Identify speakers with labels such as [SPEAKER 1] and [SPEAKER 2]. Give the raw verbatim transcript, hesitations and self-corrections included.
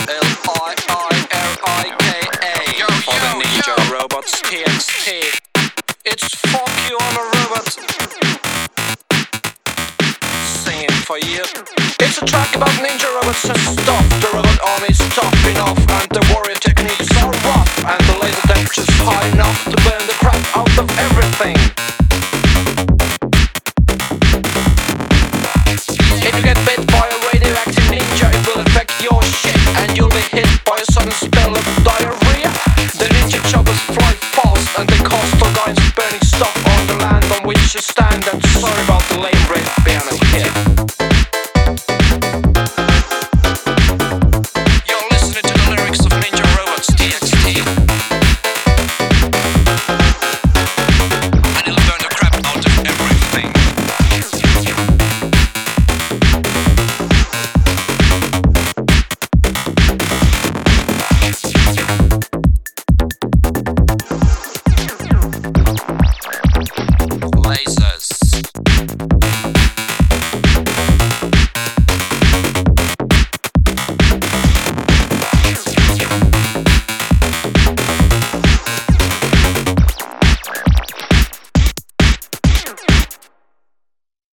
[SPEAKER 1] L I I R I K A for the Ninja Robots T X T. It's fuck you, I'm a robot. Singing for you. It's a track about ninja robots and stuff. The